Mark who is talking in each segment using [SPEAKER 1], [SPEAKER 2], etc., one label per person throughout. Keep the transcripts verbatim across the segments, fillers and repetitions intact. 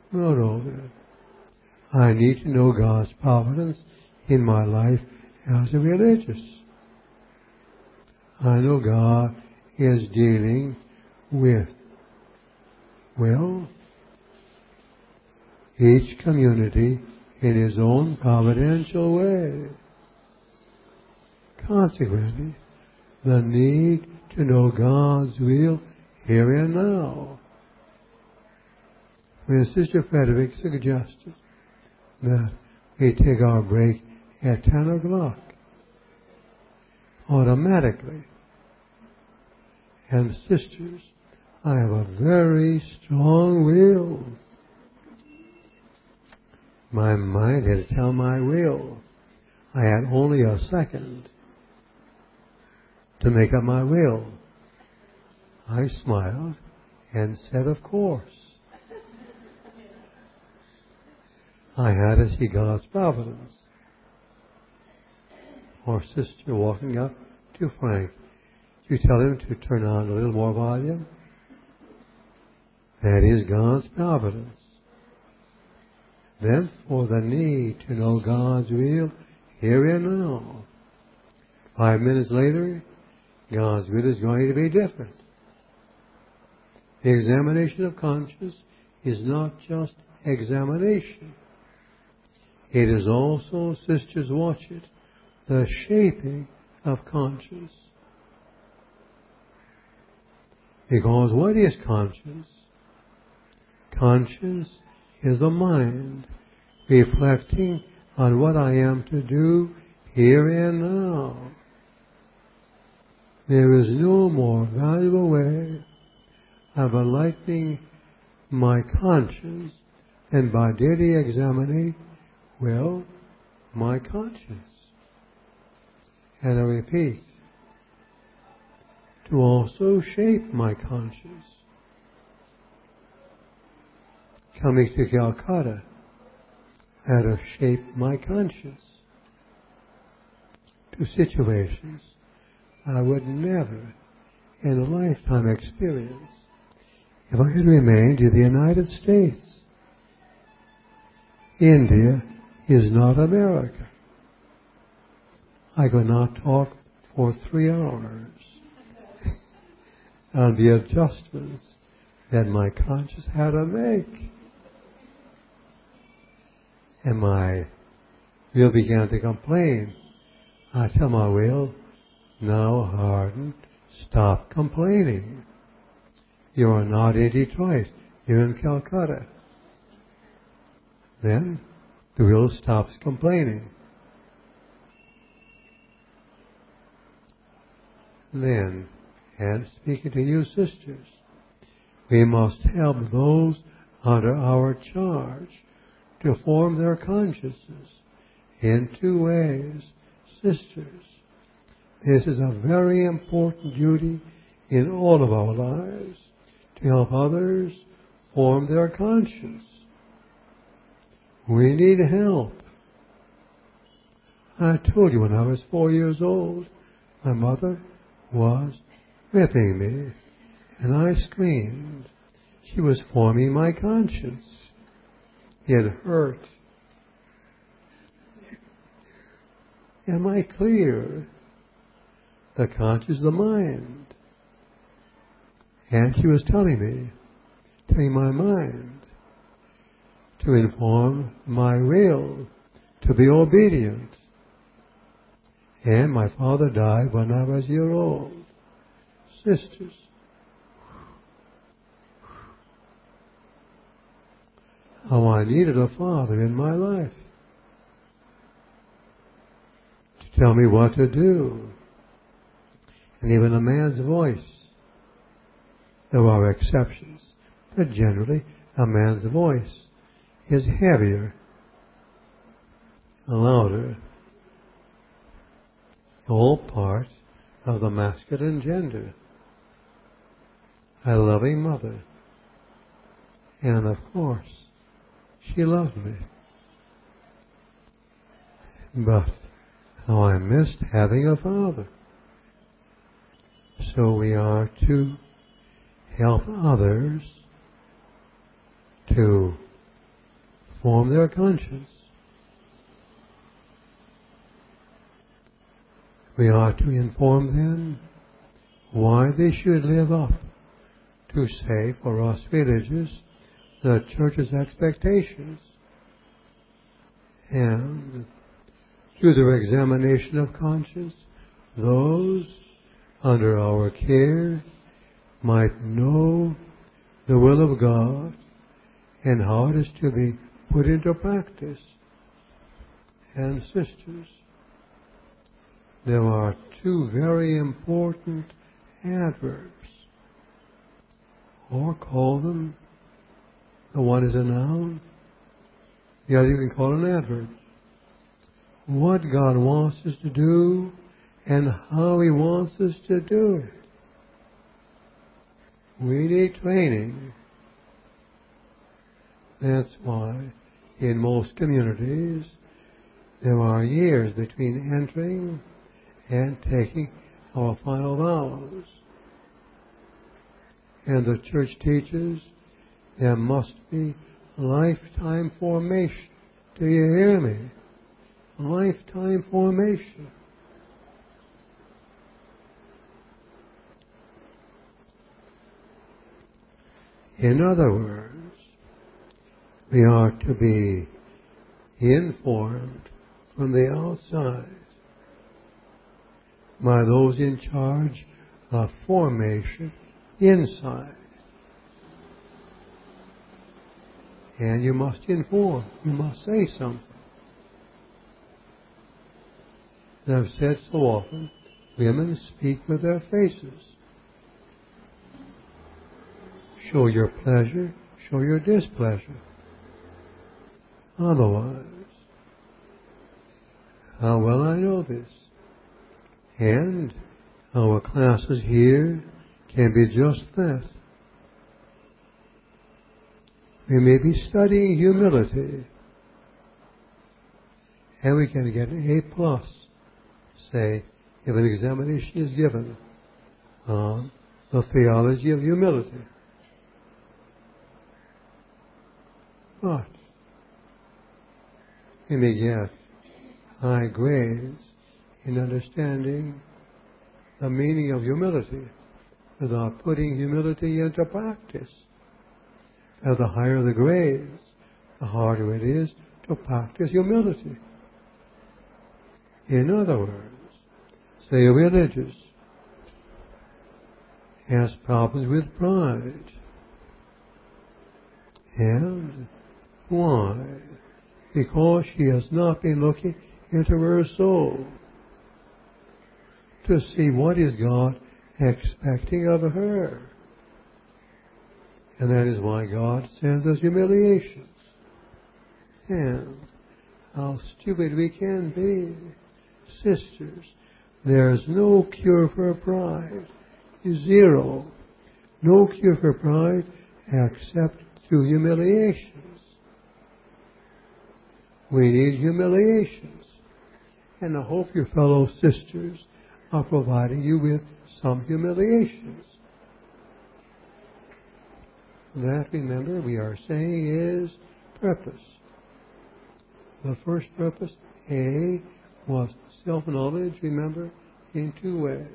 [SPEAKER 1] No, no. I need to know God's providence in my life as a religious. I know God is dealing with, well, each community in his own providential way. Consequently, the need to know God's will here and now. When Sister Frederick suggested that we take our break at ten o'clock, automatically, and sisters, I have a very strong will. My mind had to tell my will. I had only a second to make up my will. I smiled and said, of course. I had to see God's providence. Or sister walking up to Frank. You tell him to turn on a little more volume. That is God's providence. Then for the need to know God's will here and now. Five minutes later, God's will is going to be different. The examination of conscience is not just examination. It is also, sisters, watch it, the shaping of conscience. Because what is conscience? Conscience is the mind reflecting on what I am to do here and now. There is no more valuable way of enlightening my conscience than by daily examining, well, my conscience. And I repeat, to also shape my conscience. Coming to Calcutta had to shape my conscience to situations I would never in a lifetime experience if I had remained in the United States. India is not America. I could not talk for three hours on the adjustments that my conscience had to make. And my will began to complain. I tell my will, now harden, stop complaining. You are not in Detroit, you're in Calcutta. Then the will stops complaining. Then, and speaking to you sisters, we must help those under our charge to form their consciences in two ways. Sisters, this is a very important duty in all of our lives, to help others form their conscience. We need help. I told you when I was four years old, my mother was whipping me, and I screamed. She was forming my conscience. It hurt. Am I clear? The conscience, the mind. And she was telling me, telling my mind, to inform my will, to be obedient. And my father died when I was a year old. Sisters, how I needed a father in my life to tell me what to do. And even a man's voice. There are exceptions, but generally a man's voice is heavier, louder, all part of the masculine gender. A loving mother. And of course, she loved me. But how I missed having a father. So we are to help others to form their conscience. We ought to inform them why they should live up to, say, for us religious, the Church's expectations. And through their examination of conscience, those under our care might know the will of God and how it is to be put into practice. And sisters, there are two very important adverbs, or call them, the one is a noun, the other you can call an adverb. What God wants us to do and how He wants us to do it. We need training. That's why in most communities there are years between entering and taking our final vows. And the Church teaches there must be lifetime formation. Do you hear me? Lifetime formation. In other words, we are to be informed from the outside by those in charge of formation inside. And you must inform. You must say something. As I've said so often, women speak with their faces. Show your pleasure, show your displeasure. Otherwise, how well I know this. And our classes here can be just that. We may be studying humility, and we can get an A plus, say, if an examination is given on the theology of humility. But we may get high grades in understanding the meaning of humility without putting humility into practice. And the higher the grades, the harder it is to practice humility. In other words, say a religious has problems with pride. And why? Because she has not been looking into her soul to see what is God expecting of her. And that is why God sends us humiliations. And how stupid we can be. Sisters, there's no cure for pride. Zero. No cure for pride except through humiliations. We need humiliations. And I hope your fellow sisters are providing you with some humiliations. That, remember, we are saying is purpose. The first purpose, A, was self-knowledge, remember, in two ways.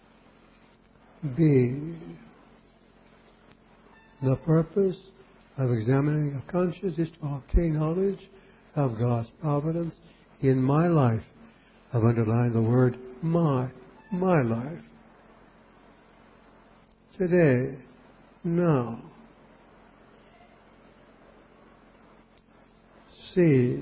[SPEAKER 1] B, the purpose of examining a conscience is to obtain knowledge of God's providence in my life. I've underlined the word my, my life. Today, now. C,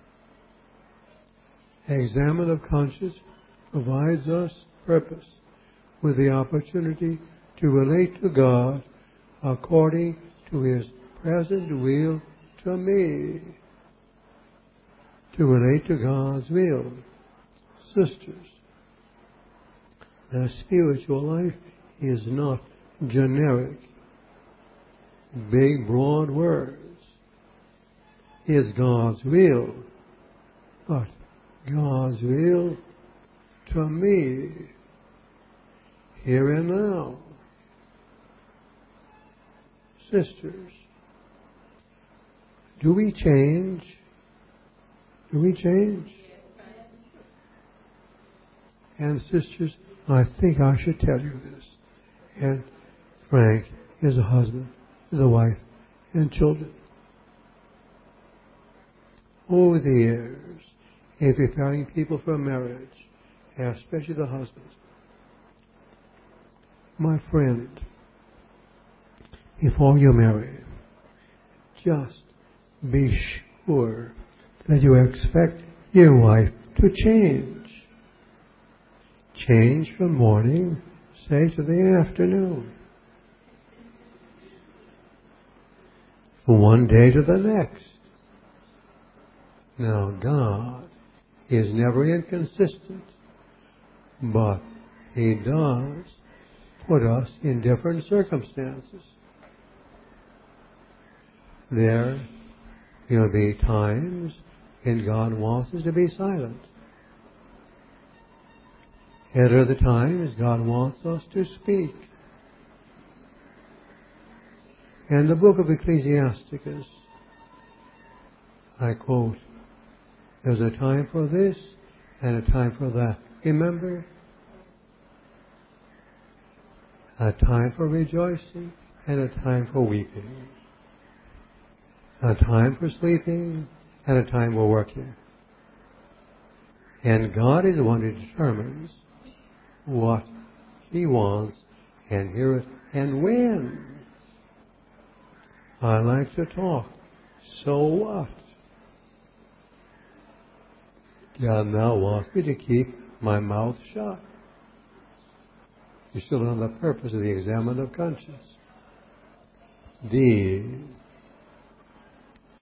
[SPEAKER 1] examine of conscience provides us purpose with the opportunity to relate to God according to His present will to me. To relate to God's will. Sisters, the spiritual life is not generic, big, broad words. It's God's will, but God's will to me, here and now. Sisters, Do we change? Do we change? And sisters, I think I should tell you this. And Frank is a husband, is a wife, and children. Over the years, in preparing people for marriage, and especially the husband, my friend, before you marry, just be sure that you expect your wife to change. Change from morning, say, to the afternoon. From one day to the next. Now, God is never inconsistent, but He does put us in different circumstances. There will be times when God wants us to be silent. At other times, God wants us to speak. In the book of Ecclesiasticus, I quote, "There's a time for this and a time for that." Remember? A time for rejoicing and a time for weeping. A time for sleeping and a time for working. And God is the one who determines what He wants and hear it and when. I like to talk. So what? God now wants me to keep my mouth shut. You still know the purpose of the examen of conscience. These